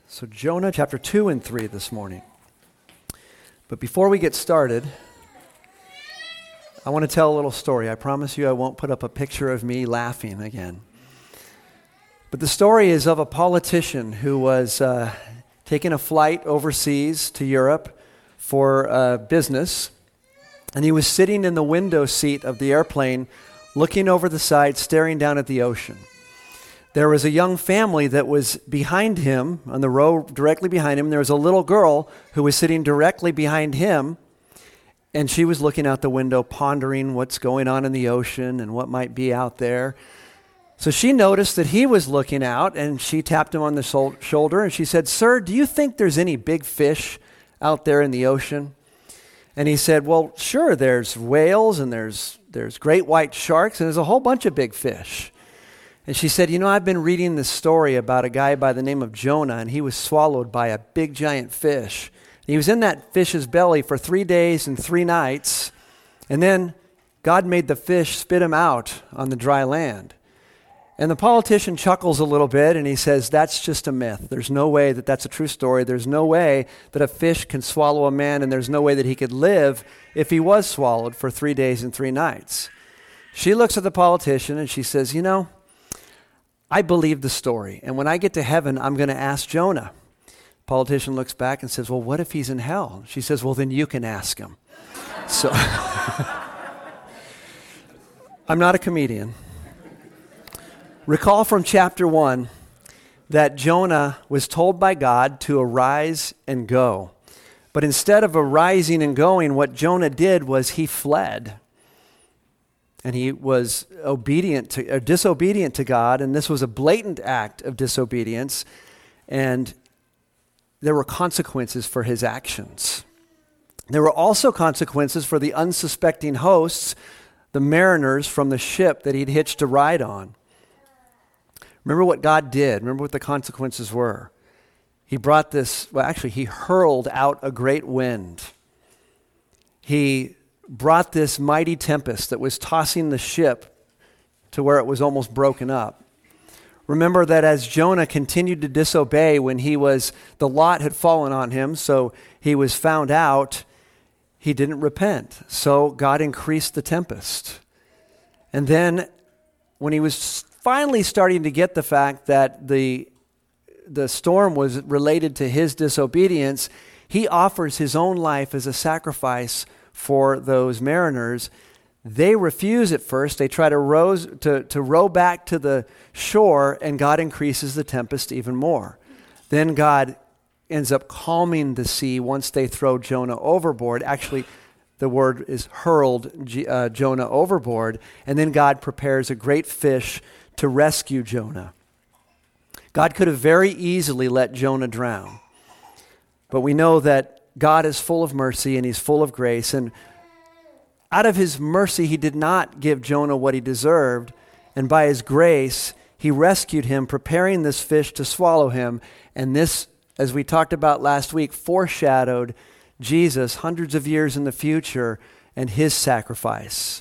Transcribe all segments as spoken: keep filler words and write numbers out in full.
So Jonah chapter two and three this morning. But before we get started, I want to tell a little story. I promise you I won't put up a picture of me laughing again. But the story is of a politician who was uh, taking a flight overseas to Europe for uh, business, and he was sitting in the window seat of the airplane, looking over the side, staring down at the ocean. There was a young family that was behind him, on the row directly behind him. There was a little girl who was sitting directly behind him, and she was looking out the window, pondering what's going on in the ocean and what might be out there. So she noticed that he was looking out, and she tapped him on the sol- shoulder, and she said, "Sir, do you think there's any big fish out there in the ocean?" And he said, "Well, sure, there's whales, and there's there's great white sharks, and there's a whole bunch of big fish." And she said, "You know, I've been reading this story about a guy by the name of Jonah, and he was swallowed by a big giant fish. And he was in that fish's belly for three days and three nights, and then God made the fish spit him out on the dry land." And the politician chuckles a little bit, and he says, "That's just a myth. There's no way that that's a true story. There's no way that a fish can swallow a man, and there's no way that he could live if he was swallowed for three days and three nights." She looks at the politician, and she says, "You know, I believe the story, and when I get to heaven, I'm going to ask Jonah." Politician looks back and says, "Well, what if he's in hell?" She says, "Well, then you can ask him." So, I'm not a comedian. Recall from chapter one that Jonah was told by God to arise and go. But instead of arising and going, what Jonah did was he fled. And he was obedient to, or disobedient to God, and this was a blatant act of disobedience, and there were consequences for his actions. There were also consequences for the unsuspecting hosts, the mariners from the ship that he'd hitched a ride on. Remember what God did. Remember what the consequences were. He brought this, well, actually, he hurled out a great wind. He brought this mighty tempest that was tossing the ship to where it was almost broken up. Remember that as Jonah continued to disobey when he was, the lot had fallen on him, so he was found out, he didn't repent. So God increased the tempest. And then when he was finally starting to get the fact that the, the storm was related to his disobedience, he offers his own life as a sacrifice for those mariners. They refuse at first. They try to row, to, to row back to the shore, and God increases the tempest even more. Then God ends up calming the sea once they throw Jonah overboard. Actually, the word is hurled G, uh, Jonah overboard, and then God prepares a great fish to rescue Jonah. God could have very easily let Jonah drown, but we know that God is full of mercy and he's full of grace, and out of his mercy he did not give Jonah what he deserved, and by his grace he rescued him, preparing this fish to swallow him. And this, as we talked about last week, foreshadowed Jesus hundreds of years in the future and his sacrifice.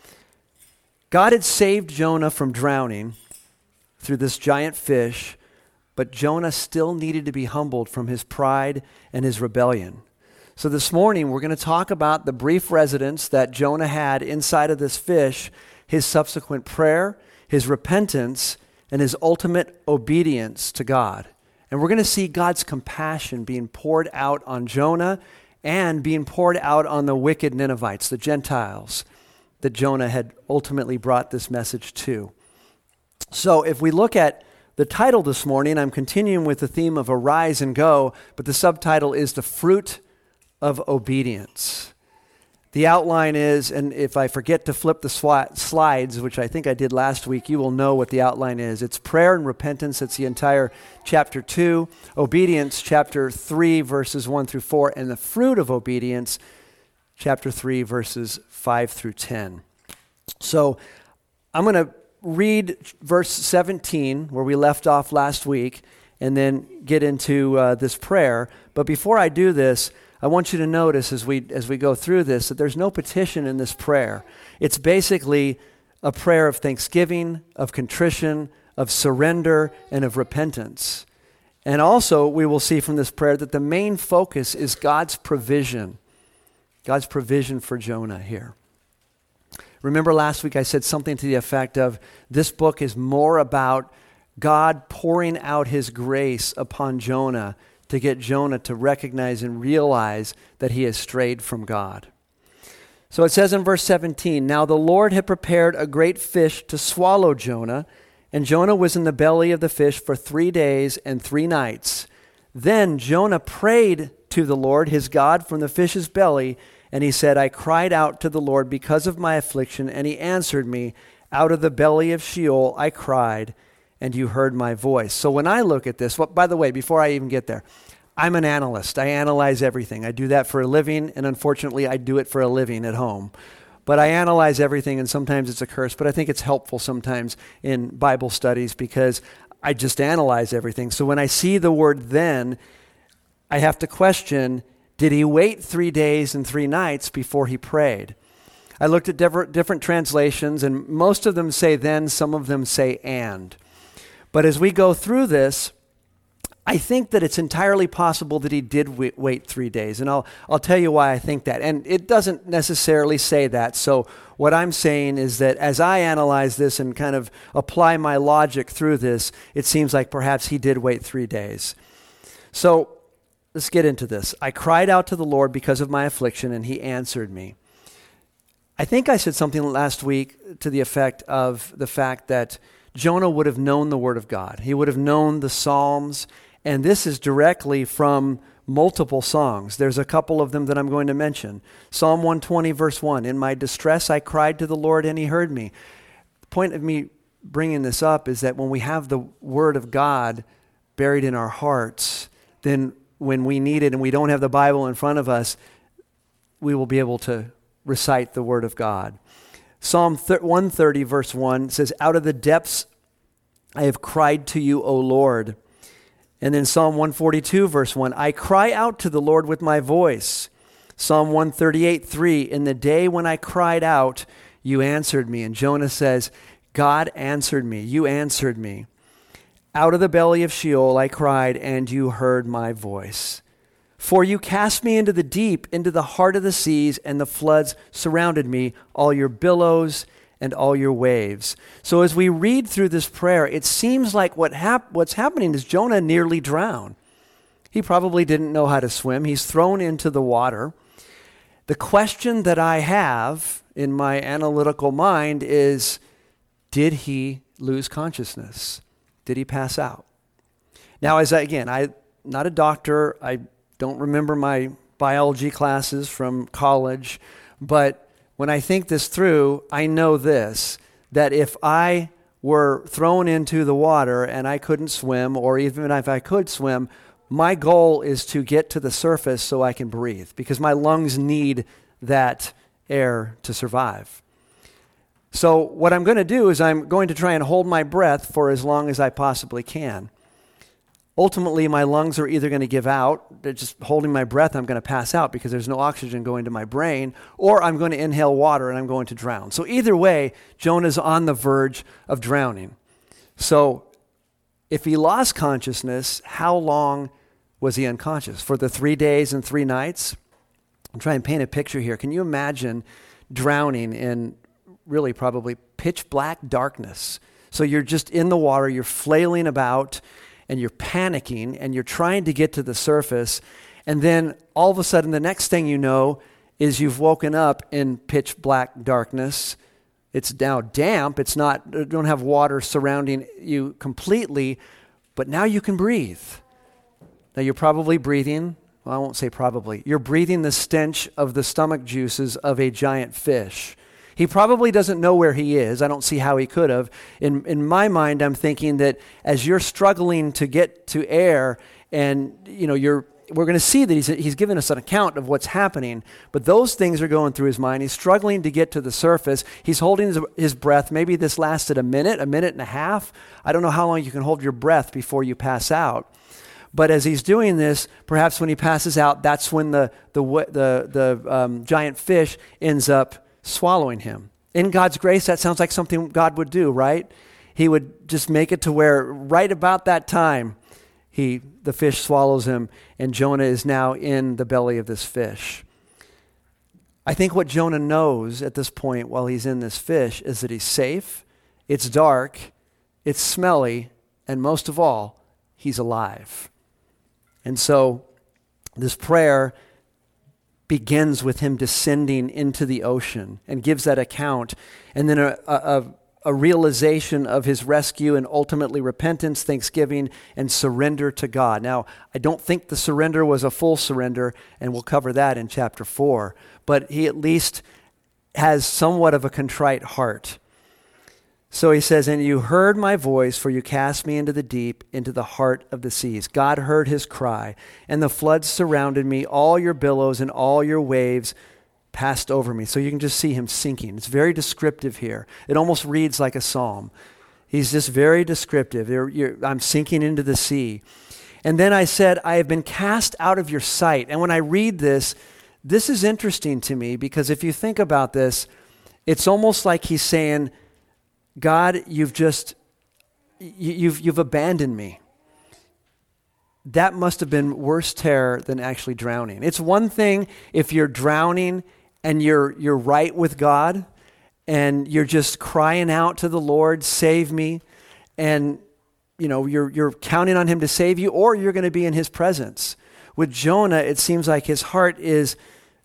God had saved Jonah from drowning through this giant fish, but Jonah still needed to be humbled from his pride and his rebellion. So this morning, we're going to talk about the brief residence that Jonah had inside of this fish, his subsequent prayer, his repentance, and his ultimate obedience to God. And we're going to see God's compassion being poured out on Jonah and being poured out on the wicked Ninevites, the Gentiles, that Jonah had ultimately brought this message to. So if we look at the title this morning, I'm continuing with the theme of Arise and Go, but the subtitle is The Fruit of Obedience. The outline is, and if I forget to flip the sw- slides, which I think I did last week, you will know what the outline is. It's prayer and repentance. It's the entire chapter two. Obedience, chapter three, verses one through four. And the fruit of obedience, chapter three, verses five through ten. So I'm going to read verse seventeen, where we left off last week, and then get into uh, this prayer. But before I do this, I want you to notice as we as we go through this that there's no petition in this prayer. It's basically a prayer of thanksgiving, of contrition, of surrender, and of repentance. And also, we will see from this prayer that the main focus is God's provision. God's provision for Jonah here. Remember last week I said something to the effect of this book is more about God pouring out his grace upon Jonah to get Jonah to recognize and realize that he has strayed from God. So it says in verse seventeen, "Now the Lord had prepared a great fish to swallow Jonah, and Jonah was in the belly of the fish for three days and three nights. Then Jonah prayed to the Lord his God from the fish's belly, and he said, I cried out to the Lord because of my affliction, and he answered me. Out of the belly of Sheol I cried, and you heard my voice." So when I look at this, well, by the way, before I even get there, I'm an analyst. I analyze everything. I do that for a living, and unfortunately I do it for a living at home. But I analyze everything, and sometimes it's a curse, but I think it's helpful sometimes in Bible studies because I just analyze everything. So when I see the word "then," I have to question, did he wait three days and three nights before he prayed? I looked at different, different translations, and most of them say "then," some of them say "and." But as we go through this, I think that it's entirely possible that he did wait, wait three days. And I'll, I'll tell you why I think that. And it doesn't necessarily say that. So what I'm saying is that as I analyze this and kind of apply my logic through this, it seems like perhaps he did wait three days. So let's get into this. "I cried out to the Lord because of my affliction, and he answered me." I think I said something last week to the effect of the fact that Jonah would have known the word of God. He would have known the Psalms. And this is directly from multiple songs. There's a couple of them that I'm going to mention. Psalm one twenty, verse one, "In my distress I cried to the Lord, and he heard me." The point of me bringing this up is that when we have the word of God buried in our hearts, then when we need it and we don't have the Bible in front of us, we will be able to recite the word of God. Psalm one thirty, verse one says, "Out of the depths I have cried to you, O Lord." And then Psalm one forty-two, verse one, "I cry out to the Lord with my voice." Psalm one thirty-eight, three, "In the day when I cried out, you answered me." And Jonah says, God answered me. You answered me. "Out of the belly of Sheol I cried, and you heard my voice. For you cast me into the deep, into the heart of the seas, and the floods surrounded me, all your billows and all your waves." So as we read through this prayer, it seems like what hap- what's happening is Jonah nearly drowned. He probably didn't know how to swim. He's thrown into the water. The question that I have in my analytical mind is, did he lose consciousness? Did he pass out? Now, as I, again, I'm not a doctor. I don't remember my biology classes from college, but when I think this through, I know this, that if I were thrown into the water and I couldn't swim, or even if I could swim, my goal is to get to the surface so I can breathe, because my lungs need that air to survive. So what I'm going to do is I'm going to try and hold my breath for as long as I possibly can. Ultimately, my lungs are either going to give out. They're just holding my breath, I'm going to pass out because there's no oxygen going to my brain, or I'm going to inhale water and I'm going to drown. So either way, Jonah's on the verge of drowning. So if he lost consciousness, how long was he unconscious? For the three days and three nights? I'm trying to paint a picture here. Can you imagine drowning in really probably pitch black darkness? So you're just in the water, you're flailing about, and you're panicking, and you're trying to get to the surface, and then all of a sudden the next thing you know is you've woken up in pitch black darkness. It's now damp, it's not, you don't have water surrounding you completely, but now you can breathe. Now you're probably breathing, well I won't say probably, you're breathing the stench of the stomach juices of a giant fish. He probably doesn't know where he is. I don't see how he could have. In in my mind, I'm thinking that as you're struggling to get to air, and you know, you're we're going to see that he's he's given us an account of what's happening. But those things are going through his mind. He's struggling to get to the surface. He's holding his, his breath. Maybe this lasted a minute, a minute and a half. I don't know how long you can hold your breath before you pass out. But as he's doing this, perhaps when he passes out, that's when the the the the um, giant fish ends up swallowing him. In God's grace, that sounds like something God would do, right? He would just make it to where right about that time, he the fish swallows him, and Jonah is now in the belly of this fish. I think what Jonah knows at this point while he's in this fish is that he's safe, it's dark, it's smelly, and most of all, he's alive. And so this prayer begins with him descending into the ocean and gives that account, and then a, a, a realization of his rescue and ultimately repentance, thanksgiving, and surrender to God. Now, I don't think the surrender was a full surrender, and we'll cover that in chapter four, but he at least has somewhat of a contrite heart. So he says, and you heard my voice, for you cast me into the deep, into the heart of the seas. God heard his cry, and the floods surrounded me. All your billows and all your waves passed over me. So you can just see him sinking. It's very descriptive here. It almost reads like a psalm. He's just very descriptive. You're, you're, I'm sinking into the sea. And then I said, I have been cast out of your sight. And when I read this, this is interesting to me, because if you think about this, it's almost like he's saying, God, you've just, you've, you've abandoned me. That must have been worse terror than actually drowning. It's one thing if you're drowning and you're, you're right with God and you're just crying out to the Lord, save me, and you know, you're, you're counting on him to save you, or you're going to be in his presence. With Jonah, it seems like his heart is,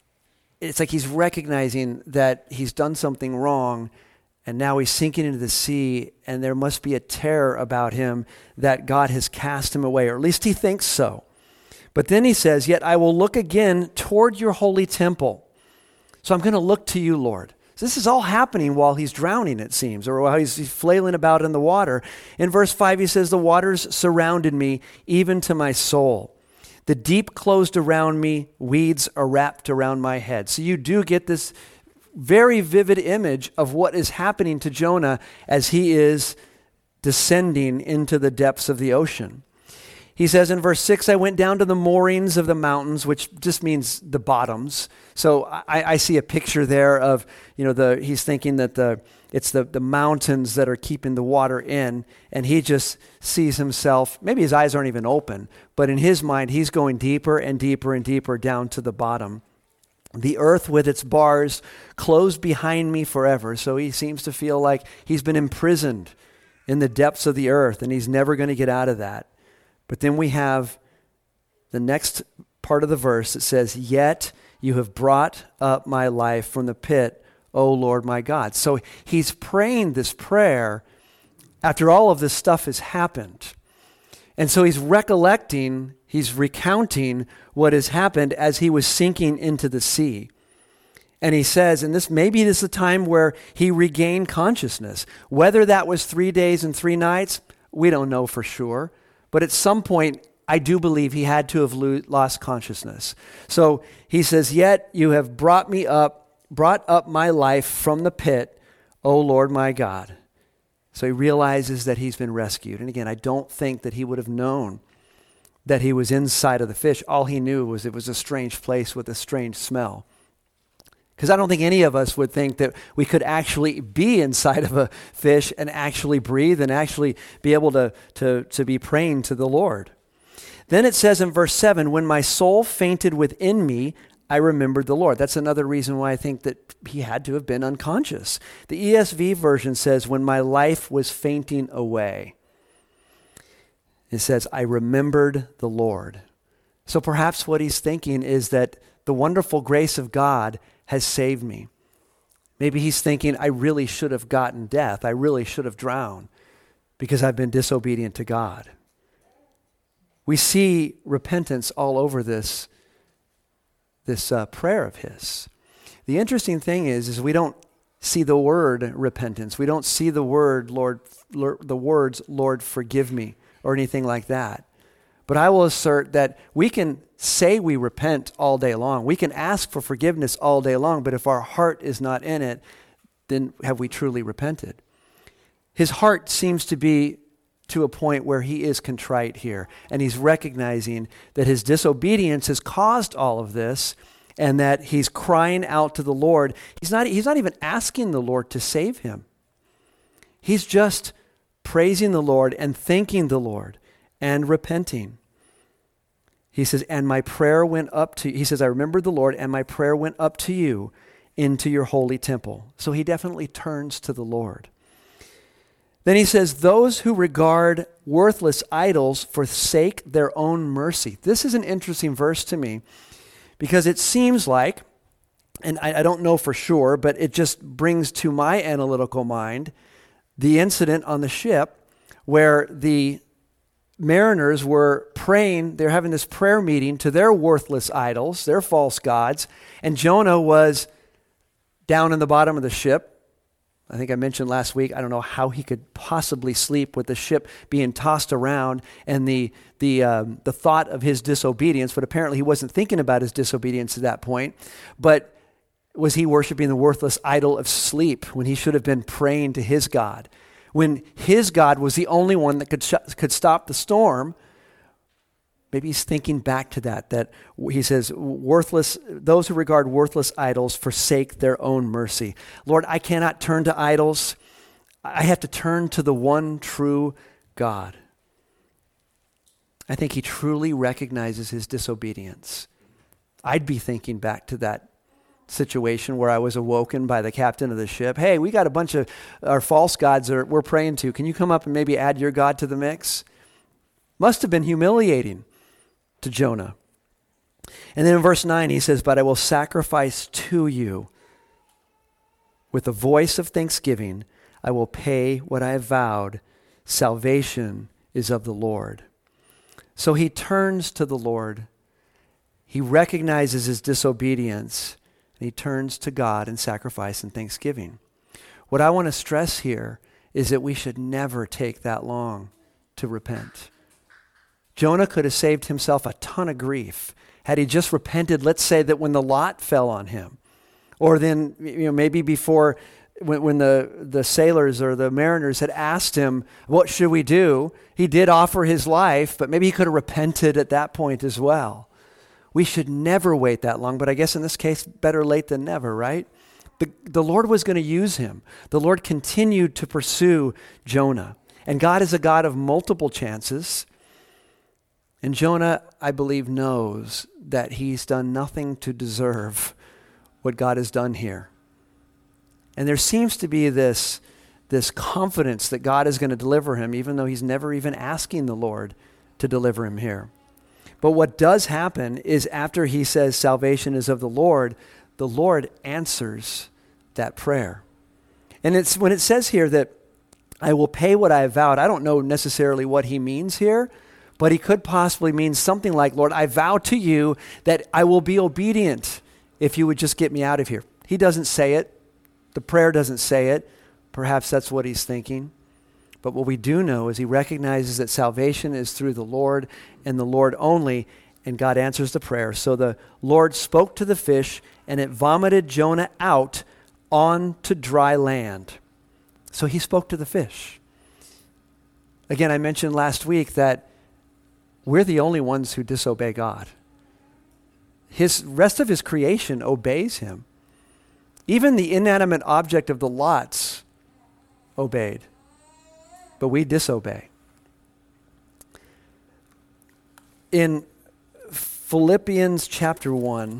it's like he's recognizing that he's done something wrong, and now he's sinking into the sea, and there must be a terror about him that God has cast him away, or at least he thinks so. But then he says, yet I will look again toward your holy temple. So I'm going to look to you, Lord. So this is all happening while he's drowning, it seems, or while he's, he's flailing about in the water. In verse five, he says, the waters surrounded me, even to my soul. The deep closed around me, weeds are wrapped around my head. So you do get this very vivid image of what is happening to Jonah as he is descending into the depths of the ocean. He says in verse six, I went down to the moorings of the mountains, which just means the bottoms. So I, I see a picture there of, you know, the he's thinking that the it's the, the mountains that are keeping the water in, and he just sees himself, maybe his eyes aren't even open, but in his mind, he's going deeper and deeper and deeper down to the bottom. The earth with its bars closed behind me forever. So he seems to feel like he's been imprisoned in the depths of the earth, and he's never going to get out of that. But then we have the next part of the verse that says, yet you have brought up my life from the pit, O Lord my God. So he's praying this prayer after all of this stuff has happened. And so he's recollecting, he's recounting what has happened as he was sinking into the sea. And he says, and this maybe this is a time where he regained consciousness. Whether that was three days and three nights, we don't know for sure. But at some point, I do believe he had to have lo- lost consciousness. So he says, yet you have brought me up, brought up my life from the pit, O Lord my God. So he realizes that he's been rescued. And again, I don't think that he would have known that he was inside of the fish. All he knew was it was a strange place with a strange smell. Because I don't think any of us would think that we could actually be inside of a fish and actually breathe and actually be able to, to, to be praying to the Lord. Then it says in verse seven, when my soul fainted within me, I remembered the Lord. That's another reason why I think that he had to have been unconscious. The E S V version says, when my life was fainting away. It says, I remembered the Lord. So perhaps what he's thinking is that the wonderful grace of God has saved me. Maybe he's thinking, I really should have gotten death. I really should have drowned because I've been disobedient to God. We see repentance all over this, this uh, prayer of his. The interesting thing is, is we don't see the word repentance. We don't see the word, Lord, Lord, the words, Lord, forgive me, or anything like that. But I will assert that we can say we repent all day long. We can ask for forgiveness all day long, but if our heart is not in it, then have we truly repented? His heart seems to be to a point where he is contrite here, and he's recognizing that his disobedience has caused all of this, and that he's crying out to the Lord. He's not, he's not even asking the Lord to save him. He's just praising the Lord and thanking the Lord and repenting. He says, and my prayer went up to, he says, I remembered the Lord, and my prayer went up to you into your holy temple. So he definitely turns to the Lord. Then he says, those who regard worthless idols forsake their own mercy. This is an interesting verse to me because it seems like, and I, I don't know for sure, but it just brings to my analytical mind the incident on the ship where the mariners were praying, they're having this prayer meeting to their worthless idols, their false gods, and Jonah was down in the bottom of the ship. I think I mentioned last week, I don't know how he could possibly sleep with the ship being tossed around and the the um, the thought of his disobedience, but apparently he wasn't thinking about his disobedience at that point. But was he worshiping the worthless idol of sleep when he should have been praying to his God? When his God was the only one that could sh- could stop the storm, maybe he's thinking back to that, that he says, worthless, those who regard worthless idols forsake their own mercy. Lord, I cannot turn to idols. I have to turn to the one true God. I think he truly recognizes his disobedience. I'd be thinking back to that situation where I was awoken by the captain of the ship. Hey, we got a bunch of our false gods that we're praying to. Can you come up and maybe add your God to the mix? Must have been humiliating to Jonah. And then in verse nine, he says, but I will sacrifice to you with a voice of thanksgiving. I will pay what I have vowed. Salvation is of the Lord. So he turns to the Lord. He recognizes his disobedience. And he turns to God in sacrifice and thanksgiving. What I want to stress here is that we should never take that long to repent. Jonah could have saved himself a ton of grief had he just repented, let's say that when the lot fell on him, or then, you know, maybe before when, when the, the sailors or the mariners had asked him, what should we do? He did offer his life, but maybe he could have repented at that point as well. We should never wait that long, but I guess in this case, better late than never, right? The, the Lord was going to use him. The Lord continued to pursue Jonah. And God is a God of multiple chances. And Jonah, I believe, knows that he's done nothing to deserve what God has done here. And there seems to be this, this confidence that God is going to deliver him, even though he's never even asking the Lord to deliver him here. But what does happen is after he says salvation is of the Lord, the Lord answers that prayer. And it's when it says here that I will pay what I have vowed, I don't know necessarily what he means here, but he could possibly mean something like, Lord, I vow to you that I will be obedient if you would just get me out of here. He doesn't say it. The prayer doesn't say it. Perhaps that's what he's thinking. But what we do know is he recognizes that salvation is through the Lord and the Lord only, and God answers the prayer. So the Lord spoke to the fish, and it vomited Jonah out onto dry land. So he spoke to the fish. Again, I mentioned last week that we're the only ones who disobey God. His rest of his creation obeys him. Even the inanimate object of the lots obeyed. But we disobey. In Philippians chapter one,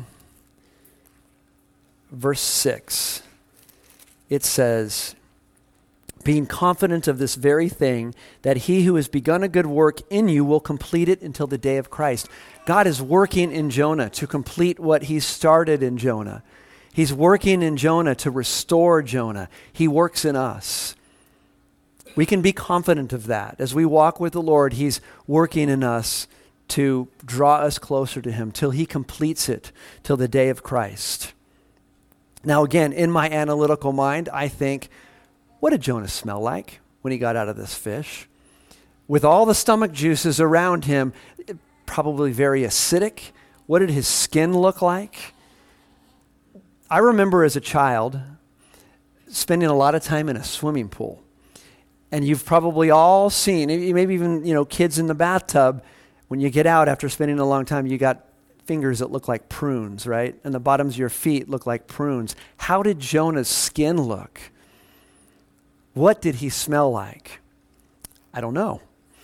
verse six, it says, being confident of this very thing, that he who has begun a good work in you will complete it until the day of Christ. God is working in Jonah to complete what he started in Jonah. He's working in Jonah to restore Jonah. He works in us. We can be confident of that. As we walk with the Lord, he's working in us to draw us closer to him till he completes it, till the day of Christ. Now again, in my analytical mind, I think, what did Jonah smell like when he got out of this fish? With all the stomach juices around him, probably very acidic. What did his skin look like? I remember as a child spending a lot of time in a swimming pool. And you've probably all seen, maybe even, you know, kids in the bathtub, when you get out after spending a long time, you got fingers that look like prunes, right? And the bottoms of your feet look like prunes. How did Jonah's skin look? What did he smell like? I don't know.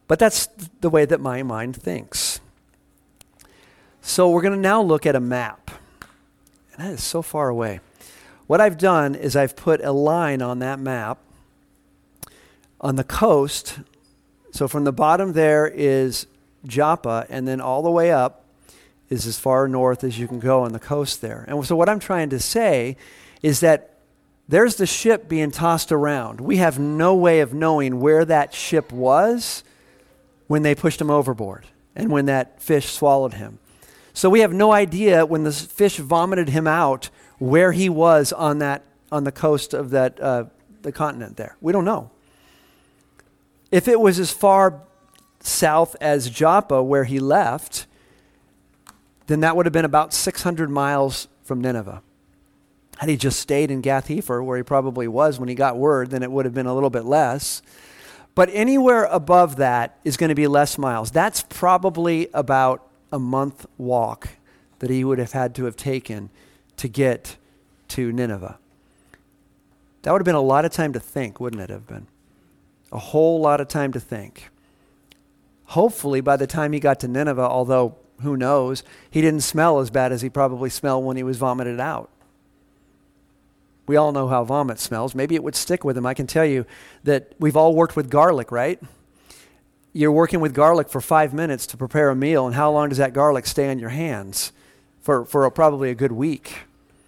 But that's the way that my mind thinks. So we're going to now look at a map. And that is so far away. What I've done is I've put a line on that map on the coast. So from the bottom there is Joppa, and then all the way up is as far north as you can go on the coast there. And so what I'm trying to say is that there's the ship being tossed around. We have no way of knowing where that ship was when they pushed him overboard and when that fish swallowed him. So we have no idea when the fish vomited him out where he was on that on the coast of that uh, the continent there. We don't know. If it was as far south as Joppa where he left, then that would have been about six hundred miles from Nineveh. Had he just stayed in Gath-Hepher, where he probably was when he got word, then it would have been a little bit less. But anywhere above that is going to be less miles. That's probably about a month walk that he would have had to have taken to get to Nineveh. That would have been a lot of time to think, wouldn't it have been? A whole lot of time to think. Hopefully by the time he got to Nineveh, although who knows, he didn't smell as bad as he probably smelled when he was vomited out. We all know how vomit smells. Maybe it would stick with him. I can tell you that we've all worked with garlic, right? You're working with garlic for five minutes to prepare a meal, and how long does that garlic stay on your hands? For, for a, probably a good week.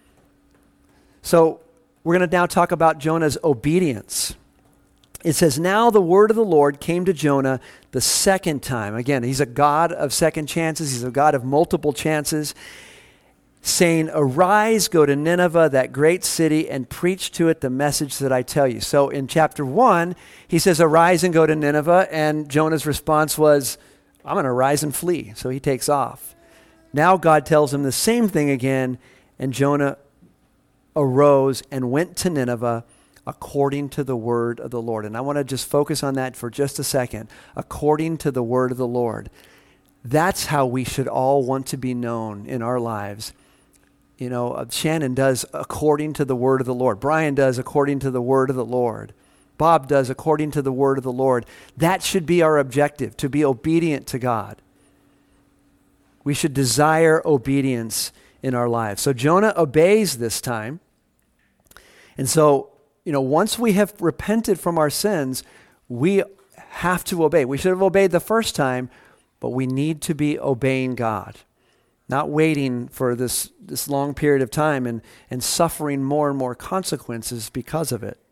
So we're going to now talk about Jonah's obedience. It says, now the word of the Lord came to Jonah the second time. Again, he's a God of second chances. He's a God of multiple chances. Saying, arise, go to Nineveh, that great city, and preach to it the message that I tell you. So in chapter one, he says, arise and go to Nineveh. And Jonah's response was, I'm going to rise and flee. So he takes off. Now God tells him the same thing again. And Jonah arose and went to Nineveh according to the word of the Lord. And I want to just focus on that for just a second. According to the word of the Lord. That's how we should all want to be known in our lives. You know, uh, Shannon does according to the word of the Lord. Brian does according to the word of the Lord. Bob does according to the word of the Lord. That should be our objective, to be obedient to God. We should desire obedience in our lives. So Jonah obeys this time. And so, you know, once we have repented from our sins, we have to obey. We should have obeyed the first time, but we need to be obeying God. Not waiting for this, this long period of time and, and suffering more and more consequences because of it.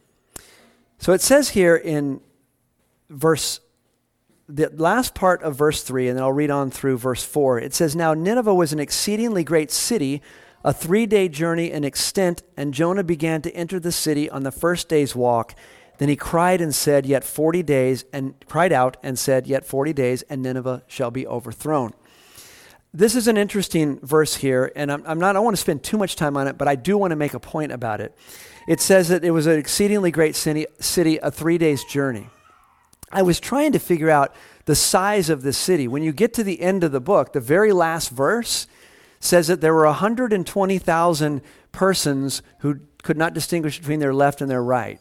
So it says here in verse, the last part of verse three, and then I'll read on through verse four. It says, now Nineveh was an exceedingly great city, a three-day journey in extent, and Jonah began to enter the city on the first day's walk. Then he cried and said, yet forty days, and cried out and said, yet forty days, and Nineveh shall be overthrown. This is an interesting verse here, and I'm, I'm not, I don't want to spend too much time on it, but I do want to make a point about it. It says that it was an exceedingly great city, city, a three days journey. I was trying to figure out the size of this city. When you get to the end of the book, the very last verse says that there were one hundred twenty thousand persons who could not distinguish between their left and their right.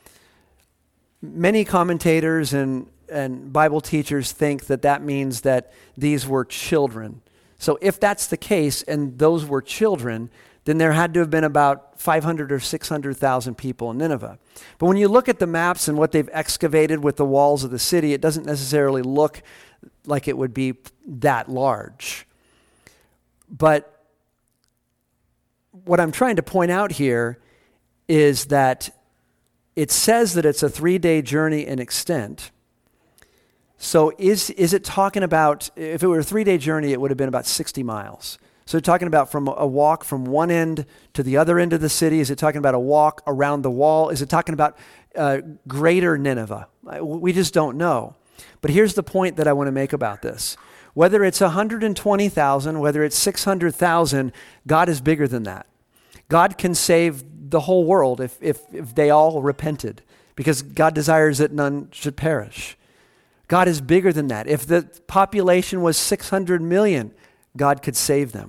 Many commentators and, and Bible teachers think that that means that these were children. So if that's the case and those were children, then there had to have been about five hundred or six hundred thousand people in Nineveh. But when you look at the maps and what they've excavated with the walls of the city, it doesn't necessarily look like it would be that large. But what I'm trying to point out here is that it says that it's a three-day journey in extent. So is is it talking about, if it were a three-day journey, it would have been about sixty miles. So they're talking about from a walk from one end to the other end of the city. Is it talking about a walk around the wall? Is it talking about uh, greater Nineveh? We just don't know. But here's the point that I want to make about this. Whether it's one hundred twenty thousand, whether it's six hundred thousand, God is bigger than that. God can save the whole world if, if, if they all repented, because God desires that none should perish. God is bigger than that. If the population was six hundred million, God could save them.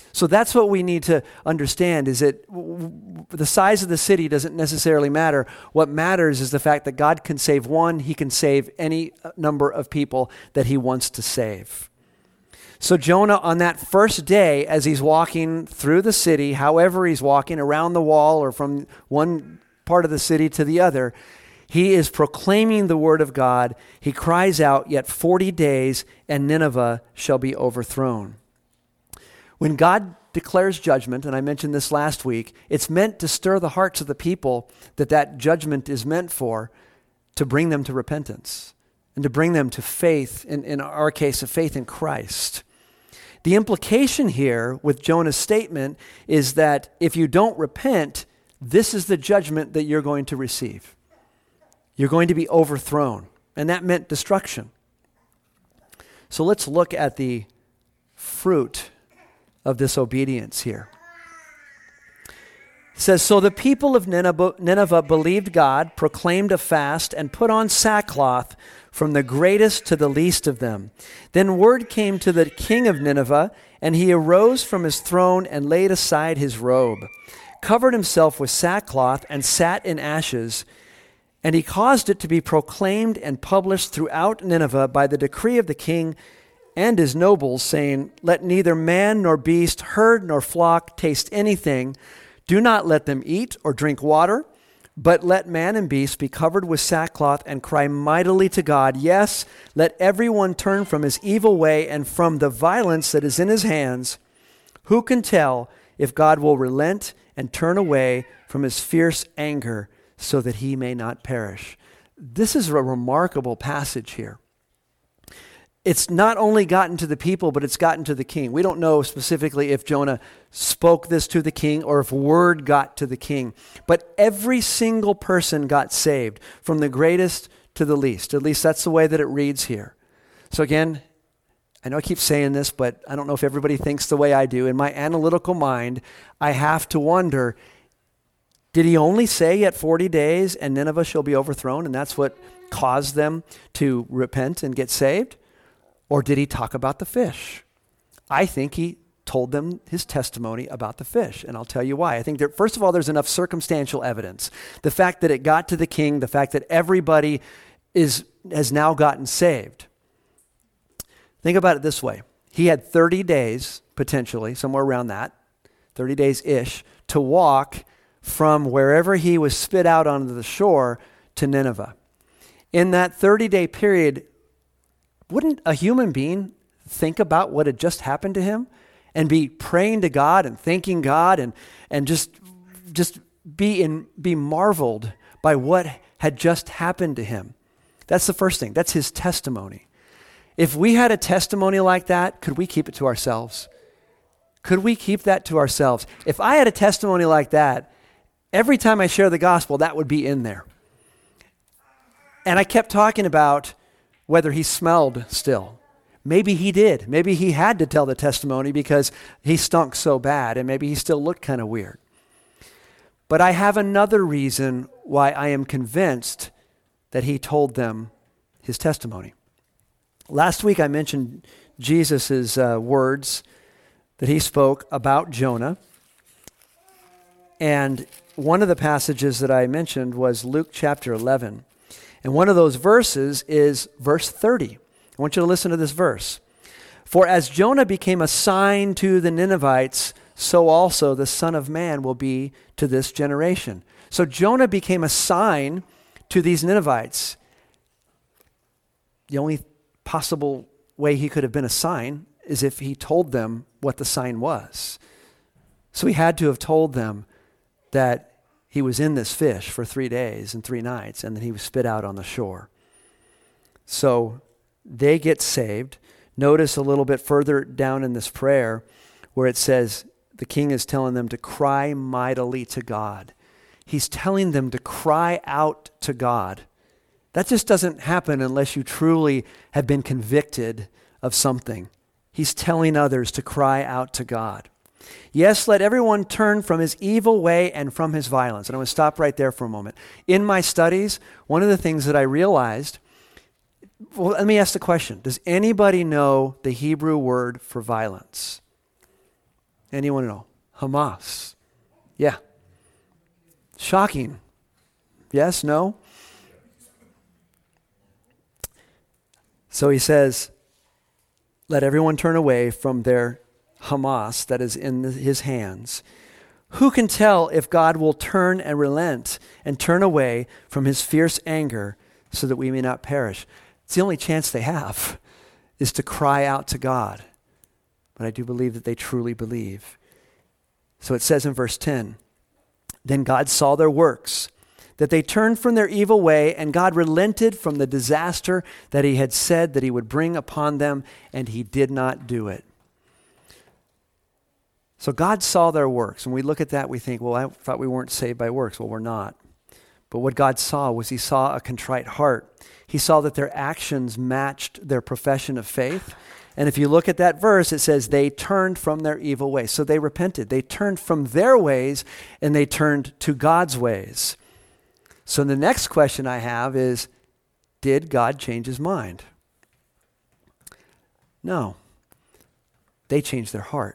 So that's what we need to understand, is that the size of the city doesn't necessarily matter. What matters is the fact that God can save one. He can save any number of people that he wants to save. So Jonah, on that first day, as he's walking through the city, however he's walking around the wall or from one part of the city to the other, he is proclaiming the word of God. He cries out, "Yet forty days and Nineveh shall be overthrown." When God declares judgment, and I mentioned this last week, it's meant to stir the hearts of the people that that judgment is meant for, to bring them to repentance and to bring them to faith, in, in our case, a faith in Christ. The implication here with Jonah's statement is that if you don't repent, this is the judgment that you're going to receive. You're going to be overthrown. And that meant destruction. So let's look at the fruit of this obedience here. It says, "So the people of Nineveh, Nineveh believed God, proclaimed a fast, and put on sackcloth from the greatest to the least of them. Then word came to the king of Nineveh, and he arose from his throne and laid aside his robe, covered himself with sackcloth, and sat in ashes. And he caused it to be proclaimed and published throughout Nineveh by the decree of the king and his nobles, saying, 'Let neither man nor beast, herd nor flock taste anything. Do not let them eat or drink water, but let man and beast be covered with sackcloth and cry mightily to God. Yes, let everyone turn from his evil way and from the violence that is in his hands. Who can tell if God will relent and turn away from his fierce anger so that he may not perish?'" This is a remarkable passage here. It's not only gotten to the people, but it's gotten to the king. We don't know specifically if Jonah spoke this to the king or if word got to the king. But every single person got saved, from the greatest to the least. At least that's the way that it reads here. So again, I know I keep saying this, but I don't know if everybody thinks the way I do. In my analytical mind, I have to wonder, did he only say yet forty days and Nineveh shall be overthrown, and that's what caused them to repent and get saved? Or did he talk about the fish? I think he told them his testimony about the fish, and I'll tell you why. I think that, first of all, there's enough circumstantial evidence. The fact that it got to the king, the fact that everybody is has now gotten saved. Think about it this way. He had thirty days, potentially, somewhere around that, thirty days-ish, to walk from wherever he was spit out onto the shore to Nineveh. In that thirty-day period, wouldn't a human being think about what had just happened to him and be praying to God and thanking God and, and just, just be, in, be marveled by what had just happened to him? That's the first thing. That's his testimony. If we had a testimony like that, could we keep it to ourselves? Could we keep that to ourselves? If I had a testimony like that, every time I share the gospel, that would be in there. And I kept talking about whether he smelled still. Maybe he did. Maybe he had to tell the testimony because he stunk so bad, and maybe he still looked kind of weird. But I have another reason why I am convinced that he told them his testimony. Last week I mentioned Jesus' uh, words that he spoke about Jonah. And one of the passages that I mentioned was Luke chapter eleven. And one of those verses is verse thirty. I want you to listen to this verse. "For as Jonah became a sign to the Ninevites, so also the Son of Man will be to this generation." So Jonah became a sign to these Ninevites. The only possible way he could have been a sign is if he told them what the sign was. So he had to have told them that he was in this fish for three days and three nights, and then he was spit out on the shore. So they get saved. Notice a little bit further down in this prayer where it says the king is telling them to cry mightily to God. He's telling them to cry out to God. That just doesn't happen unless you truly have been convicted of something. He's telling others to cry out to God. "Yes, let everyone turn from his evil way and from his violence." And I'm going to stop right there for a moment. In my studies, one of the things that I realized, well, let me ask the question. Does anybody know the Hebrew word for violence? Anyone know? Hamas. Yeah. Shocking. Yes, no? So he says, let everyone turn away from their Hamas that is in the, his hands. Who can tell if God will turn and relent and turn away from his fierce anger so that we may not perish? It's the only chance they have, is to cry out to God. But I do believe that they truly believe. So it says in verse ten, then God saw their works, that they turned from their evil way, and God relented from the disaster that he had said that he would bring upon them, and he did not do it. So God saw their works. When we look at that, we think, well, I thought we weren't saved by works. Well, we're not. But what God saw was he saw a contrite heart. He saw that their actions matched their profession of faith. And if you look at that verse, it says they turned from their evil ways. So they repented. They turned from their ways and they turned to God's ways. So the next question I have is, did God change his mind? No. They changed their heart.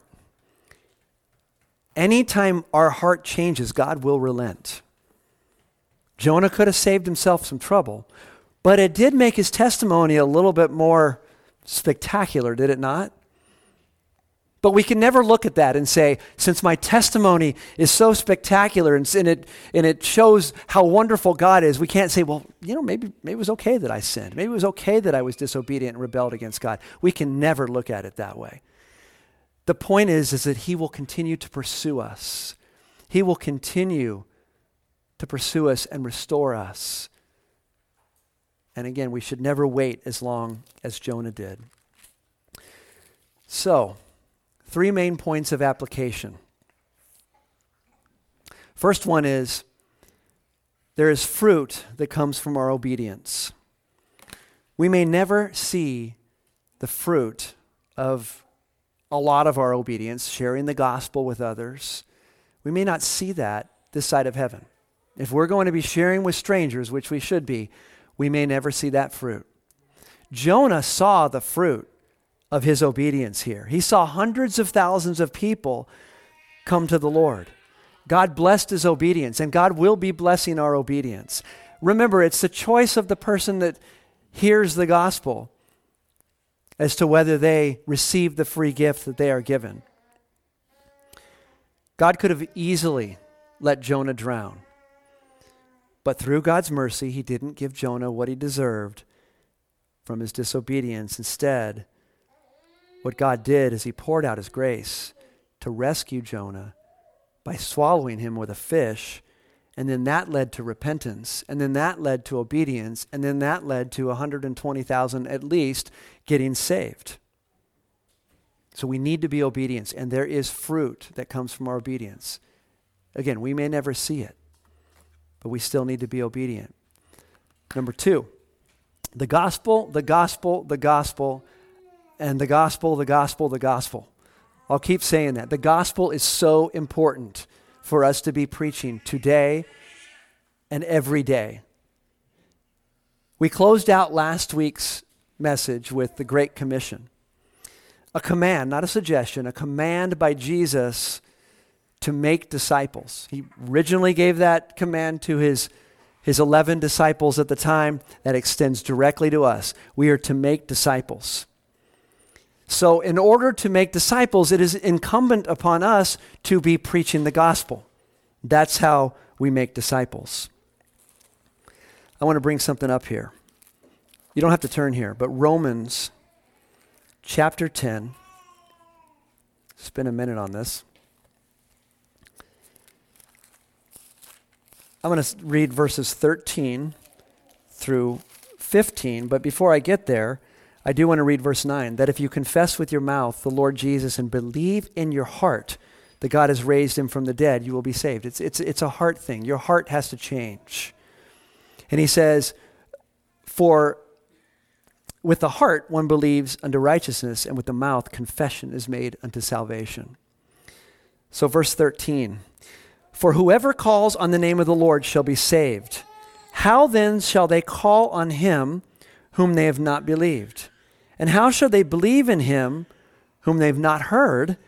Anytime our heart changes, God will relent. Jonah could have saved himself some trouble, but it did make his testimony a little bit more spectacular, did it not? But we can never look at that and say, since my testimony is so spectacular and, and it and it shows how wonderful God is, we can't say, well, you know, maybe, maybe it was okay that I sinned. Maybe it was okay that I was disobedient and rebelled against God. We can never look at it that way. The point is, is that he will continue to pursue us. He will continue to pursue us and restore us. And again, we should never wait as long as Jonah did. So, three main points of application. First one is, there is fruit that comes from our obedience. We may never see the fruit of a lot of our obedience, sharing the gospel with others. We may not see that this side of heaven. If we're going to be sharing with strangers, which we should be, we may never see that fruit. Jonah saw the fruit of his obedience here. He saw hundreds of thousands of people come to the Lord. God blessed his obedience, and God will be blessing our obedience. Remember, it's the choice of the person that hears the gospel as to whether they receive the free gift that they are given. God could have easily let Jonah drown. But through God's mercy, he didn't give Jonah what he deserved from his disobedience. Instead, what God did is he poured out his grace to rescue Jonah by swallowing him with a fish, and then that led to repentance, and then that led to obedience, and then that led to one hundred twenty thousand at least getting saved. So we need to be obedient, and there is fruit that comes from our obedience. Again, we may never see it, but we still need to be obedient. Number two, the gospel, the gospel, the gospel, and the gospel, the gospel, the gospel. I'll keep saying that. The gospel is so important for us to be preaching today and every day. We closed out last week's message with the Great Commission. A command, not a suggestion, a command by Jesus to make disciples. He originally gave that command to his, his eleven disciples at the time. That extends directly to us. We are to make disciples. So in order to make disciples, it is incumbent upon us to be preaching the gospel. That's how we make disciples. I want to bring something up here. You don't have to turn here, but Romans chapter ten. Spend a minute on this. I'm going to read verses thirteen through fifteen, but before I get there, I do want to read verse nine, that if you confess with your mouth the Lord Jesus and believe in your heart that God has raised him from the dead, you will be saved. It's, it's, it's a heart thing. Your heart has to change. And he says, for with the heart one believes unto righteousness, and with the mouth confession is made unto salvation. So verse thirteen, for whoever calls on the name of the Lord shall be saved. How then shall they call on him whom they have not believed? And how shall they believe in him whom they have not heard?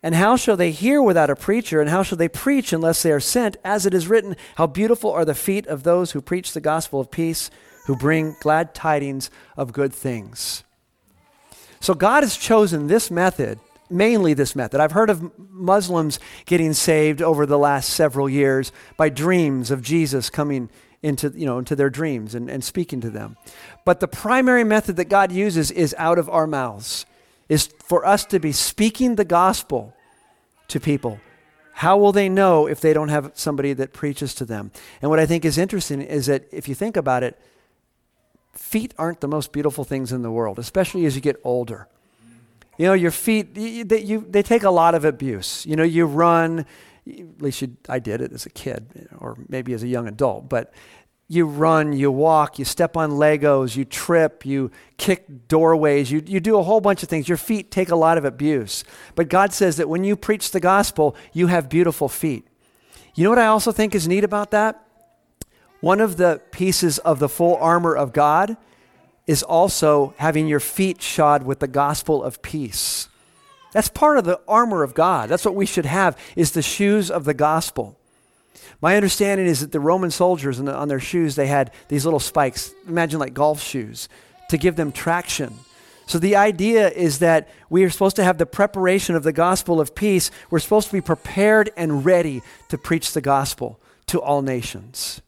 And how shall they hear without a preacher? And how shall they preach unless they are sent? As it is written, how beautiful are the feet of those who preach the gospel of peace, who bring glad tidings of good things. So God has chosen this method, mainly this method. I've heard of Muslims getting saved over the last several years by dreams of Jesus coming into, you know, into their dreams and, and speaking to them. But the primary method that God uses is out of our mouths, is for us to be speaking the gospel to people. How will they know if they don't have somebody that preaches to them? And what I think is interesting is that if you think about it, feet aren't the most beautiful things in the world, especially as you get older. You know, your feet, you, they, you, they take a lot of abuse. You know, you run, at least you, I did it as a kid or maybe as a young adult, but you run, you walk, you step on Legos, you trip, you kick doorways, you, you do a whole bunch of things. Your feet take a lot of abuse. But God says that when you preach the gospel, you have beautiful feet. You know what I also think is neat about that? One of the pieces of the full armor of God is also having your feet shod with the gospel of peace. That's part of the armor of God. That's what we should have, is the shoes of the gospel. My understanding is that the Roman soldiers on their shoes, they had these little spikes, imagine like golf shoes, to give them traction. So the idea is that we are supposed to have the preparation of the gospel of peace. We're supposed to be prepared and ready to preach the gospel to all nations.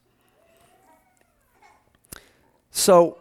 So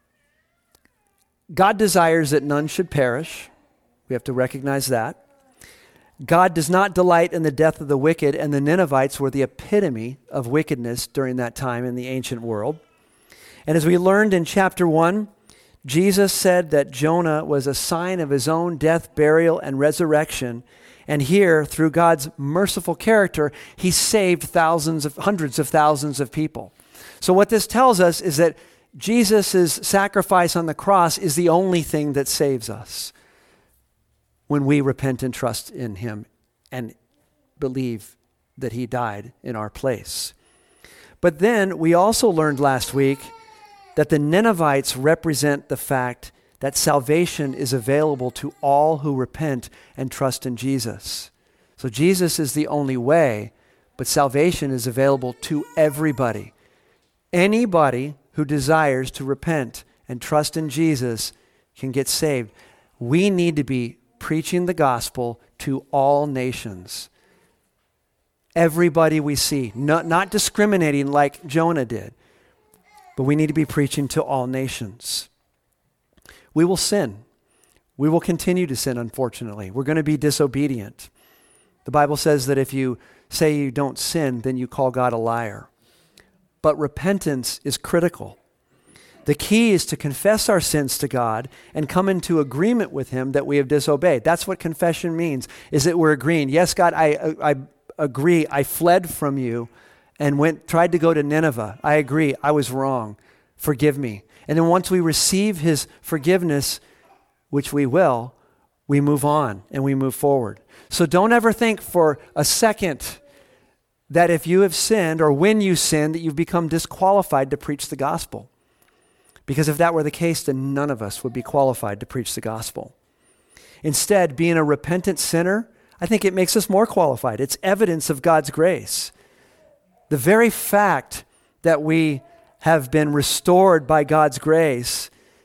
God desires that none should perish. We have to recognize that. God does not delight in the death of the wicked, and the Ninevites were the epitome of wickedness during that time in the ancient world. And as we learned in chapter one, Jesus said that Jonah was a sign of his own death, burial, and resurrection. And here, through God's merciful character, he saved thousands of, hundreds of thousands of people. So what this tells us is that Jesus' sacrifice on the cross is the only thing that saves us when we repent and trust in him and believe that he died in our place. But then we also learned last week that the Ninevites represent the fact that salvation is available to all who repent and trust in Jesus. So Jesus is the only way, but salvation is available to everybody. Anybody who desires to repent and trust in Jesus can get saved. We need to be preaching the gospel to all nations. Everybody we see, not, not discriminating like Jonah did, but we need to be preaching to all nations. We will sin. We will continue to sin, unfortunately. We're going to be disobedient. The Bible says that if you say you don't sin, then you call God a liar. But repentance is critical. The key is to confess our sins to God and come into agreement with him that we have disobeyed. That's what confession means, is that we're agreeing. Yes, God, I, I agree. I fled from you and went, tried to go to Nineveh. I agree. I was wrong. Forgive me. And then once we receive his forgiveness, which we will, we move on and we move forward. So don't ever think for a second that if you have sinned or when you sin, that you've become disqualified to preach the gospel. Because if that were the case, then none of us would be qualified to preach the gospel. Instead, being a repentant sinner, I think it makes us more qualified. It's evidence of God's grace. The very fact that we have been restored by God's grace,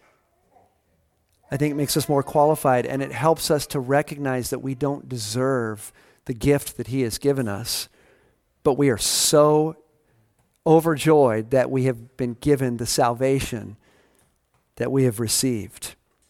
I think it makes us more qualified, and it helps us to recognize that we don't deserve the gift that he has given us, but we are so overjoyed that we have been given the salvation that we have received.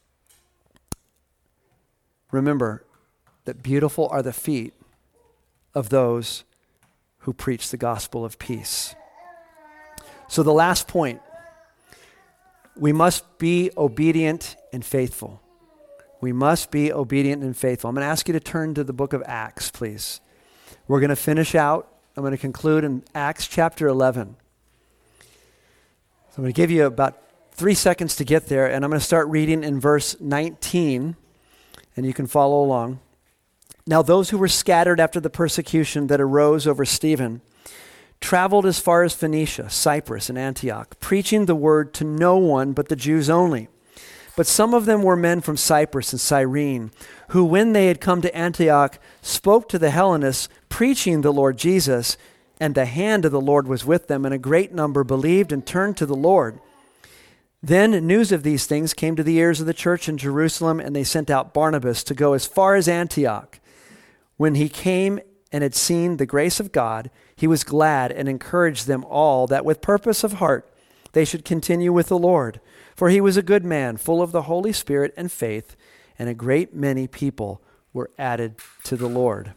Remember that beautiful are the feet of those who preach the gospel of peace. So the last point, we must be obedient and faithful. We must be obedient and faithful. I'm going to ask you to turn to the book of Acts, please. We're going to finish out. I'm going to conclude in Acts chapter eleven. So I'm going to give you about three seconds to get there, and I'm going to start reading in verse nineteen, and you can follow along. Now those who were scattered after the persecution that arose over Stephen traveled as far as Phoenicia, Cyprus, and Antioch, preaching the word to no one but the Jews only. But some of them were men from Cyprus and Cyrene, who when they had come to Antioch, spoke to the Hellenists, preaching the Lord Jesus, and the hand of the Lord was with them, and a great number believed and turned to the Lord. Then news of these things came to the ears of the church in Jerusalem, and they sent out Barnabas to go as far as Antioch. When he came and had seen the grace of God, he was glad and encouraged them all that with purpose of heart they should continue with the Lord. For he was a good man, full of the Holy Spirit and faith, and a great many people were added to the Lord.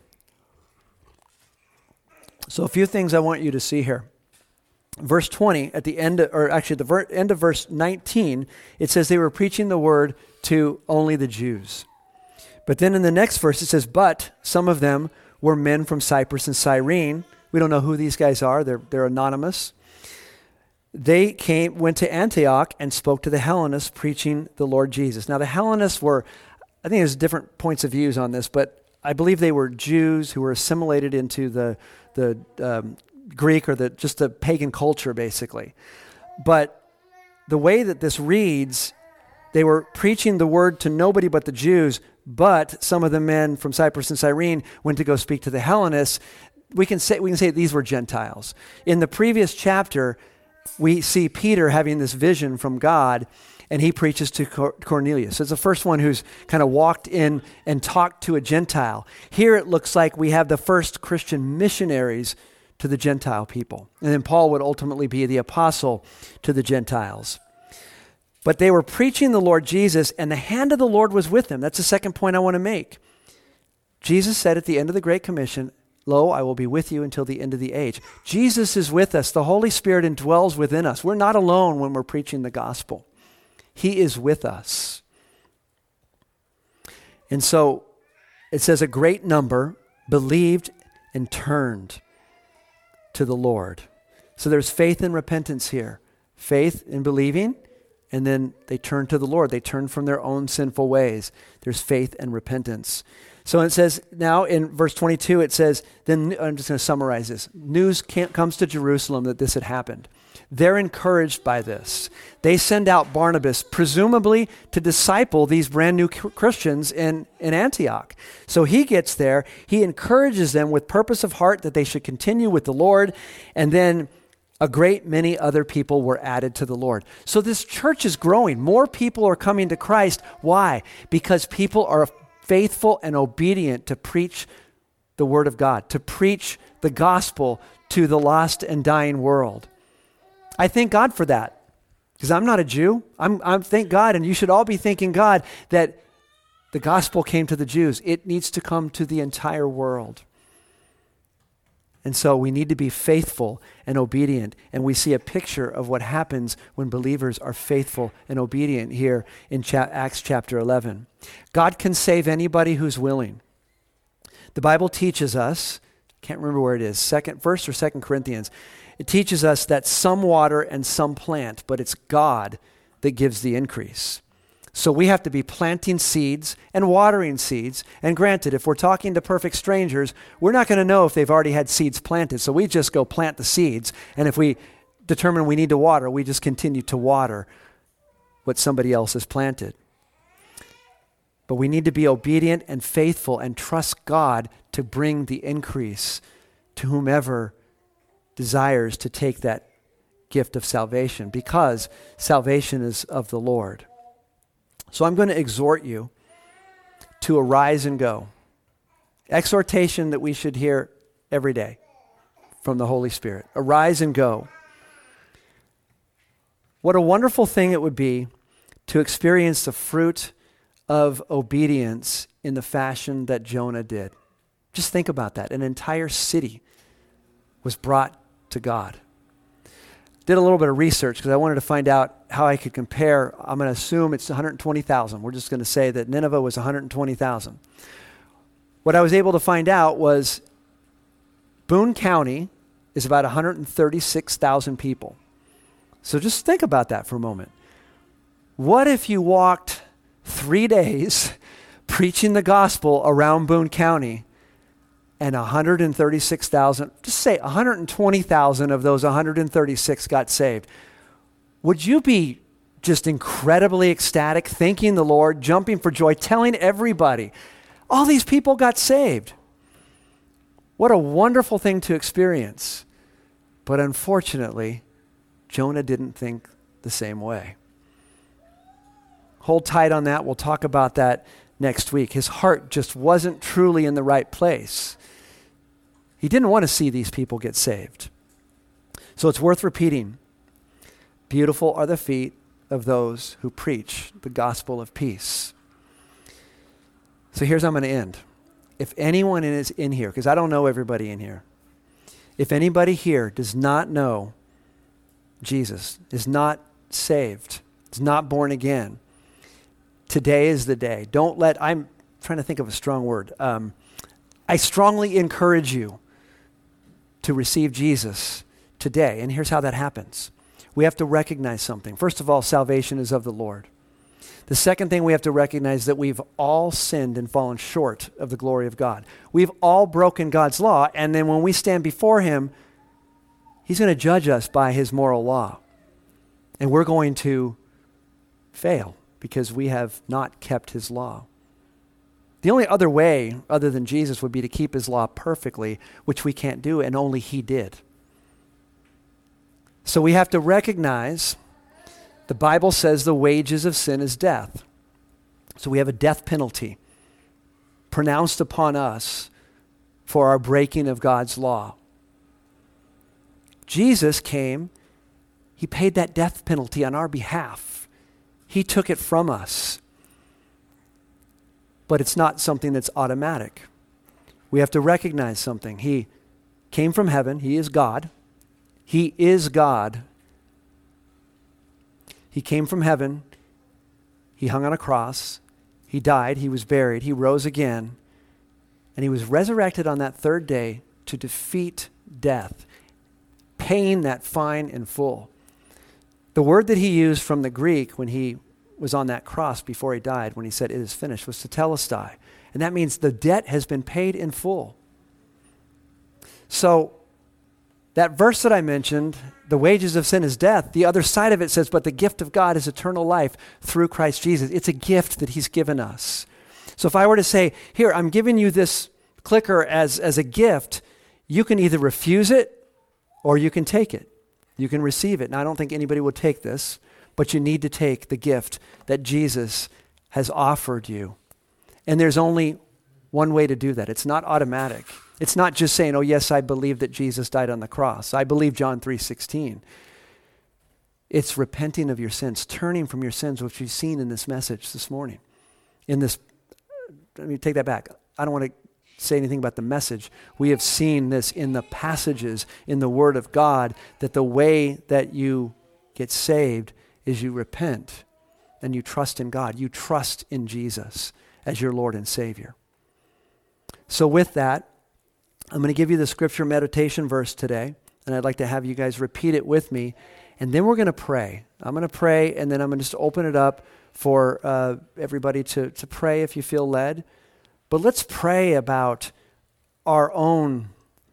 So a few things I want you to see here. Verse twenty, at the end, of, or actually the ver- end of verse nineteen, it says they were preaching the word to only the Jews. But then in the next verse it says, but some of them were men from Cyprus and Cyrene. We don't know who these guys are. They're, they're anonymous. They came, went to Antioch and spoke to the Hellenists, preaching the Lord Jesus. Now the Hellenists were, I think there's different points of views on this, but I believe they were Jews who were assimilated into the the um, Greek or the just the pagan culture, basically. But the way that this reads, they were preaching the word to nobody but the Jews, but some of the men from Cyprus and Cyrene went to go speak to the Hellenists. We can say we can say these were Gentiles. In the previous chapter, we see Peter having this vision from God, and he preaches to Cornelius. It's the first one who's kind of walked in and talked to a Gentile. Here it looks like we have the first Christian missionaries to the Gentile people. And then Paul would ultimately be the apostle to the Gentiles. But they were preaching the Lord Jesus, and the hand of the Lord was with them. That's the second point I want to make. Jesus said at the end of the Great Commission, lo, I will be with you until the end of the age. Jesus is with us. The Holy Spirit indwells within us. We're not alone when we're preaching the gospel. He is with us. And so it says a great number believed and turned to the Lord. So there's faith and repentance here. Faith in believing, and then they turn to the Lord. They turn from their own sinful ways. There's faith and repentance. So it says now in verse twenty-two, it says, then I'm just going to summarize this. News can't, comes to Jerusalem that this had happened. They're encouraged by this. They send out Barnabas, presumably to disciple these brand new Christians in, in Antioch. So he gets there. He encourages them with purpose of heart that they should continue with the Lord. And then a great many other people were added to the Lord. So this church is growing. More people are coming to Christ. Why? Because people are faithful and obedient to preach the word of God, to preach the gospel to the lost and dying world. I thank God for that, because I'm not a Jew. I'm, I'm thank God, and you should all be thanking God that the gospel came to the Jews. It needs to come to the entire world. And so we need to be faithful and obedient, and we see a picture of what happens when believers are faithful and obedient here in cha- Acts chapter eleven. God can save anybody who's willing. The Bible teaches us, can't remember where it is, second, first or second Corinthians, it teaches us that some water and some plant, but it's God that gives the increase. So we have to be planting seeds and watering seeds. And granted, if we're talking to perfect strangers, we're not going to know if they've already had seeds planted. So we just go plant the seeds. And if we determine we need to water, we just continue to water what somebody else has planted. But we need to be obedient and faithful and trust God to bring the increase to whomever desires to take that gift of salvation, because salvation is of the Lord. So I'm going to exhort you to arise and go. Exhortation that we should hear every day from the Holy Spirit. Arise and go. What a wonderful thing it would be to experience the fruit of obedience in the fashion that Jonah did. Just think about that. An entire city was brought to God. Did a little bit of research because I wanted to find out how I could compare. I'm going to assume it's one hundred twenty thousand. We're just going to say that Nineveh was one hundred twenty thousand. What I was able to find out was Boone County is about one hundred thirty-six thousand people. So just think about that for a moment. What if you walked three days preaching the gospel around Boone County, and one hundred thirty-six thousand, just say one hundred twenty thousand of those one hundred thirty-six got saved? Would you be just incredibly ecstatic, thanking the Lord, jumping for joy, telling everybody. All these people got saved. What a wonderful thing to experience. But unfortunately, Jonah didn't think the same way. Hold tight on that. We'll talk about that next week. His heart just wasn't truly in the right place. He didn't want to see these people get saved. So it's worth repeating. Beautiful are the feet of those who preach the gospel of peace. So here's how I'm going to end. If anyone is in here, because I don't know everybody in here, if anybody here does not know Jesus, is not saved, is not born again, today is the day. Don't let, I'm trying to think of a strong word. Um, I strongly encourage you to receive Jesus today. And here's how that happens. We have to recognize something. First of all, salvation is of the Lord. The second thing we have to recognize is that we've all sinned and fallen short of the glory of God. We've all broken God's law, and then when we stand before him, he's going to judge us by his moral law. And we're going to fail because we have not kept his law. The only other way other than Jesus would be to keep his law perfectly, which we can't do, and only he did. So we have to recognize the Bible says the wages of sin is death. So we have a death penalty pronounced upon us for our breaking of God's law. Jesus came, he paid that death penalty on our behalf. He took it from us. But it's not something that's automatic. We have to recognize something. He came from heaven. He is God. He is God. He came from heaven. He hung on a cross. He died. He was buried. He rose again. And he was resurrected on that third day to defeat death, paying that fine in full. The word that he used from the Greek when he was on that cross before he died, when he said, "It is finished," was tetelestai. And that means the debt has been paid in full. So that verse that I mentioned, the wages of sin is death, the other side of it says, but the gift of God is eternal life through Christ Jesus. It's a gift that he's given us. So if I were to say, here, I'm giving you this clicker as, as a gift, you can either refuse it or you can take it. You can receive it. Now, I don't think anybody would take this, but you need to take the gift that Jesus has offered you. And there's only one way to do that. It's not automatic. It's not just saying, oh, yes, I believe that Jesus died on the cross. I believe John three sixteen. It's repenting of your sins, turning from your sins, which we've seen in this message this morning. In this, let me take that back. I don't want to say anything about the message. We have seen this in the passages in the Word of God, that the way that you get saved is you repent and you trust in God. You trust in Jesus as your Lord and Savior. So with that, I'm going to give you the scripture meditation verse today, and I'd like to have you guys repeat it with me, and then we're going to pray. I'm going to pray, and then I'm going to just open it up for uh, everybody to, to pray if you feel led. But let's pray about our own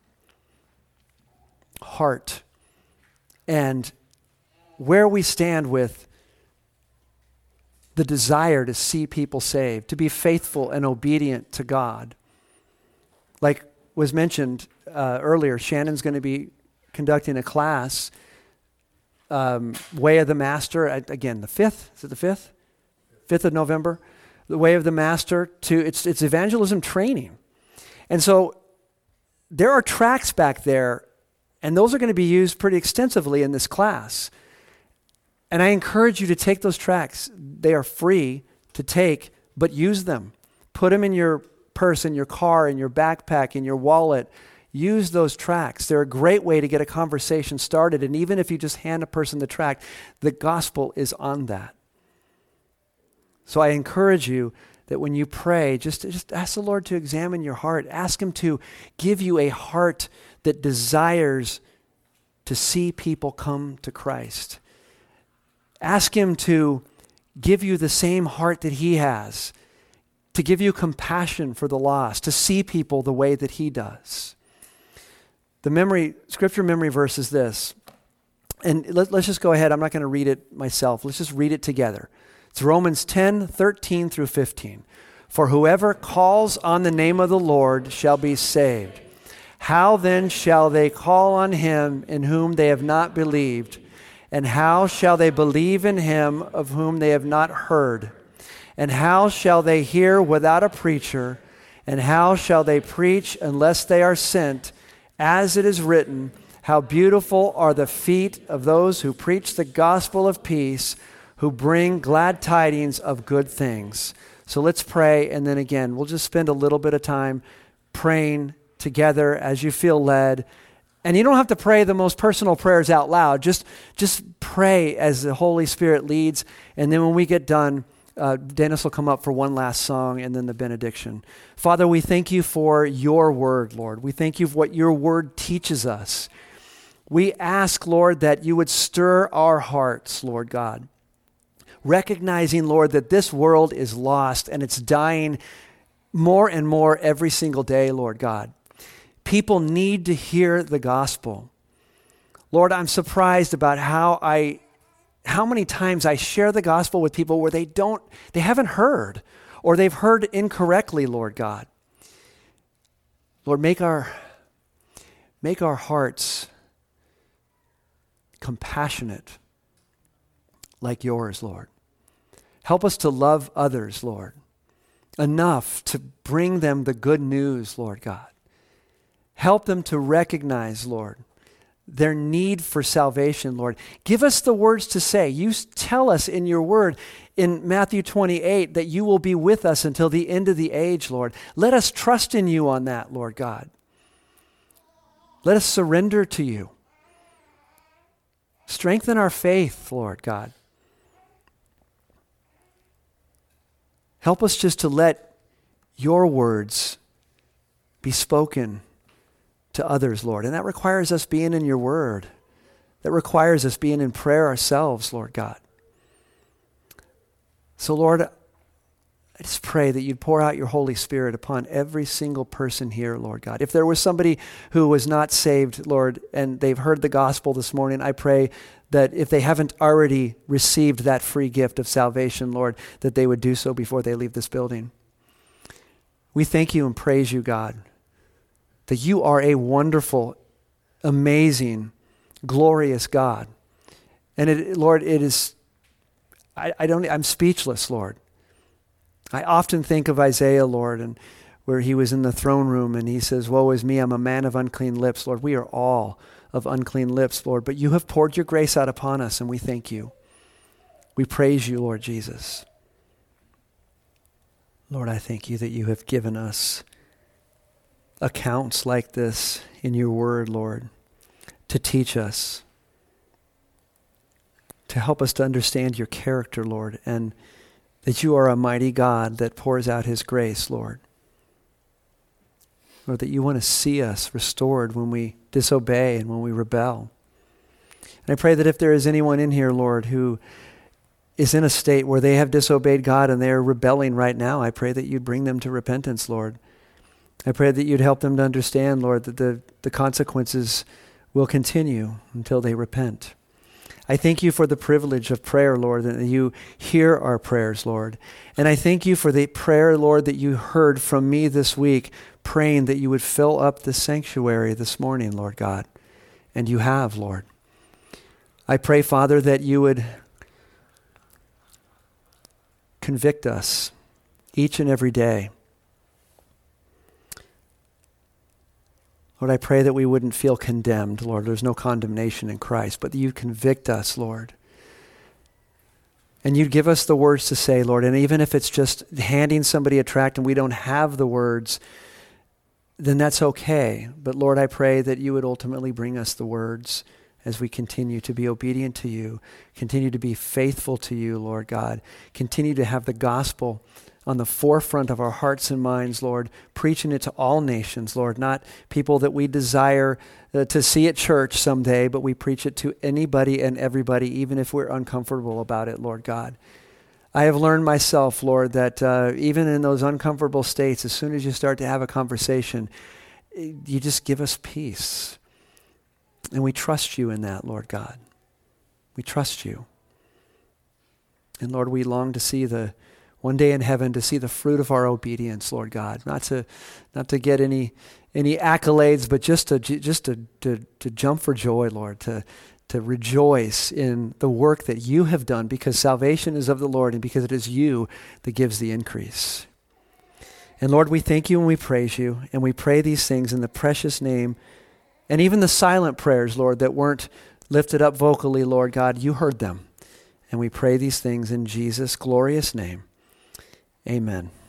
heart and where we stand with the desire to see people saved, to be faithful and obedient to God. Like was mentioned uh, earlier, Shannon's going to be conducting a class, um, Way of the Master, again, the fifth, is it the fifth? fifth of November? The Way of the Master, to it's it's evangelism training. And so there are tracks back there, and those are going to be used pretty extensively in this class. And I encourage you to take those tracks. They are free to take, but use them. Put them in your purse, in your car, in your backpack, in your wallet. Use those tracts. They're a great way to get a conversation started. And even if you just hand a person the tract, the gospel is on that. So I encourage you that when you pray, just, just ask the Lord to examine your heart. Ask him to give you a heart that desires to see people come to Christ. Ask him to give you the same heart that he has, to give you compassion for the lost, to see people the way that he does. The memory, scripture memory verse is this. And let, let's just go ahead. I'm not going to read it myself. Let's just read it together. It's Romans ten, thirteen through fifteen. For whoever calls on the name of the Lord shall be saved. How then shall they call on him in whom they have not believed? And how shall they believe in him of whom they have not heard? And how shall they hear without a preacher? And how shall they preach unless they are sent? As it is written, how beautiful are the feet of those who preach the gospel of peace, who bring glad tidings of good things. So let's pray, and then again, we'll just spend a little bit of time praying together as you feel led. And you don't have to pray the most personal prayers out loud. Just, just pray as the Holy Spirit leads. And then when we get done, uh, Dennis will come up for one last song and then the benediction. Father, we thank you for your word, Lord. We thank you for what your word teaches us. We ask, Lord, that you would stir our hearts, Lord God. Recognizing, Lord, that this world is lost and it's dying more and more every single day, Lord God. People need to hear the gospel. Lord, I'm surprised about how I, how many times I share the gospel with people where they don't, they haven't heard, or they've heard incorrectly, Lord God. Lord, make our, make our hearts compassionate like yours, Lord. Help us to love others, Lord, enough to bring them the good news, Lord God. Help them to recognize, Lord, their need for salvation, Lord. Give us the words to say. You tell us in your word in Matthew twenty-eight that you will be with us until the end of the age, Lord. Let us trust in you on that, Lord God. Let us surrender to you. Strengthen our faith, Lord God. Help us just to let your words be spoken to others, Lord. And that requires us being in your word. That requires us being in prayer ourselves, Lord God. So, Lord, I just pray that you'd pour out your Holy Spirit upon every single person here, Lord God. If there was somebody who was not saved, Lord, and they've heard the gospel this morning, I pray that if they haven't already received that free gift of salvation, Lord, that they would do so before they leave this building. We thank you and praise you, God, that you are a wonderful, amazing, glorious God. And it, Lord, it is, I, I don't, I'm speechless, Lord. I often think of Isaiah, Lord, and where he was in the throne room and he says, woe is me, I'm a man of unclean lips. Lord, we are all of unclean lips, Lord, but you have poured your grace out upon us and we thank you. We praise you, Lord Jesus. Lord, I thank you that you have given us accounts like this in your word, Lord, to teach us, to help us to understand your character, Lord, and that you are a mighty God that pours out his grace, Lord. Lord, that you want to see us restored when we disobey and when we rebel. And I pray that if there is anyone in here, Lord, who is in a state where they have disobeyed God and they are rebelling right now, I pray that you'd bring them to repentance, Lord. I pray that you'd help them to understand, Lord, that the, the consequences will continue until they repent. I thank you for the privilege of prayer, Lord, that you hear our prayers, Lord. And I thank you for the prayer, Lord, that you heard from me this week, praying that you would fill up the sanctuary this morning, Lord God. And you have, Lord. I pray, Father, that you would convict us each and every day. Lord, I pray that we wouldn't feel condemned, Lord. There's no condemnation in Christ, but that you convict us, Lord. And you'd give us the words to say, Lord. And even if it's just handing somebody a tract and we don't have the words, then that's okay. But Lord, I pray that you would ultimately bring us the words as we continue to be obedient to you, continue to be faithful to you, Lord God, continue to have the gospel on the forefront of our hearts and minds, Lord, preaching it to all nations, Lord, not people that we desire uh, to see at church someday, but we preach it to anybody and everybody, even if we're uncomfortable about it, Lord God. I have learned myself, Lord, that uh, even in those uncomfortable states, as soon as you start to have a conversation, you just give us peace. And we trust you in that, Lord God. We trust you. And Lord, we long to see the one day in heaven, to see the fruit of our obedience, Lord God, not to not to get any any accolades, but just to just to to, to jump for joy, Lord, to to rejoice in the work that you have done, because salvation is of the Lord and because it is you that gives the increase. And Lord, we thank you and we praise you, and we pray these things in the precious name, and even the silent prayers, Lord, that weren't lifted up vocally, Lord God, you heard them. And we pray these things in Jesus' glorious name. Amen.